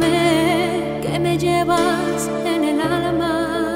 Muéstrame que me llevas en el alma,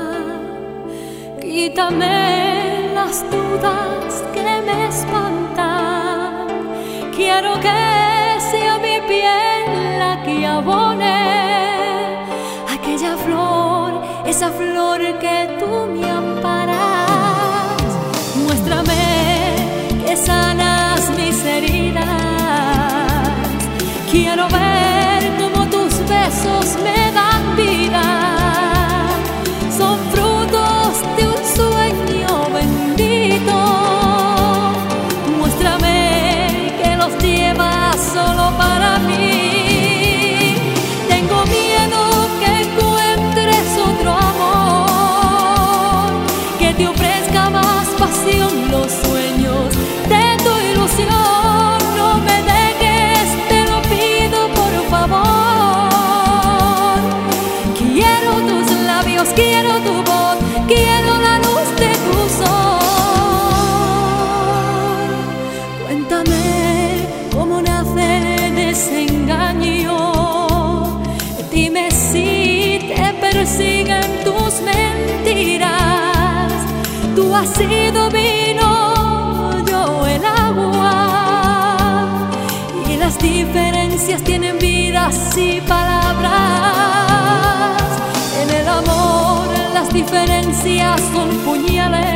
quítame las dudas que me espantan. Quiero que sea mi piel la que abone aquella flor, esa flor que tú me amparas. Muéstrame que sanas mis heridas. Quiero ver cómo tus besos me dan vida. Son frutos de un sueño bendito. Muéstrame que los llevas solo para mí. Tengo miedo que encuentres otro amor que te ofrezca más pasión, los sueños de tu ilusión. No me dejes, te lo pido por favor. Quiero tus labios, quiero tu voz, quiero la luz de tu sol. Cuéntame cómo nace el desengaño. Dime si te persiguen tus mentiras. Tú has sido vino, yo el agua, y las diferencias tienen vidas y palabras. En el amor las diferencias son puñales.